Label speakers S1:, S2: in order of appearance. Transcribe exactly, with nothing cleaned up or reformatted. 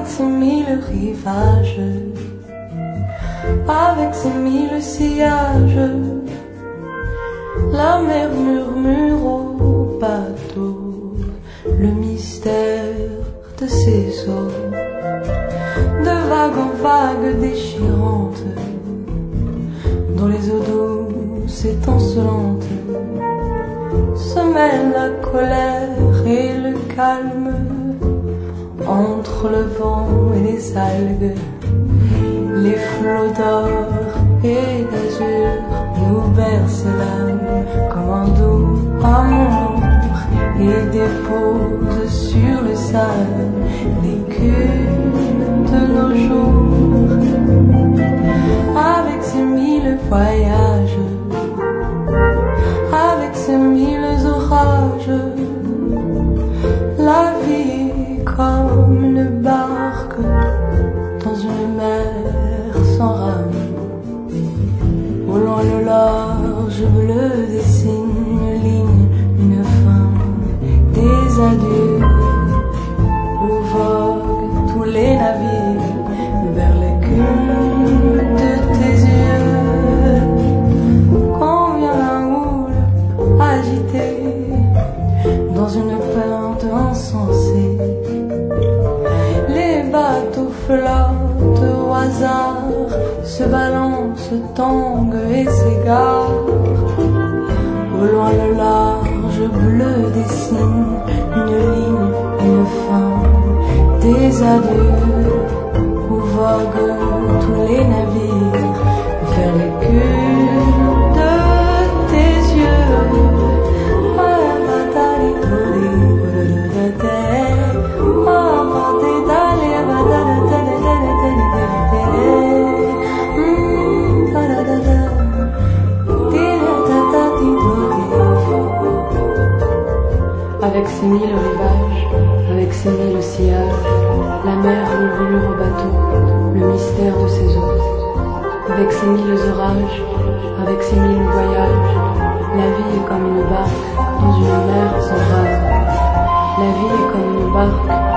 S1: avec ses mille rivages, avec ses mille sillages. La mer murmure au bateau le mystère de ses eaux, de vague en vague déchirante, dont les eaux douces étincelantes se mêlent la colère et le calme. Entre le vent et les algues, les flots d'or et d'azur nous bercent l'âme comme un doux amour et déposent sur le sable l'écume de nos jours. Avec ses mille voyages, avec ses mille orages, la vie comme une barque dans une mer sans rame. Au loin le large bleu dessine une ligne, une fin, des adieux, où voguent tous les navires vers l'écume de tes yeux. Quand vient la houle agitée dans une plainte insensée, les bateaux flottent au hasard, se balancent, tanguent et s'égarent. Au loin le large bleu dessine une ligne, une fin, des adieux, où voguent tous les navires vers l'écume de tes yeux. Avec ses mille rivages, avec ses mille sillages, la mer murmure au bateau le mystère de ses eaux. Avec ses mille orages, avec ses mille voyages, la vie est comme une barque dans une mer sans rame. La vie est comme une barque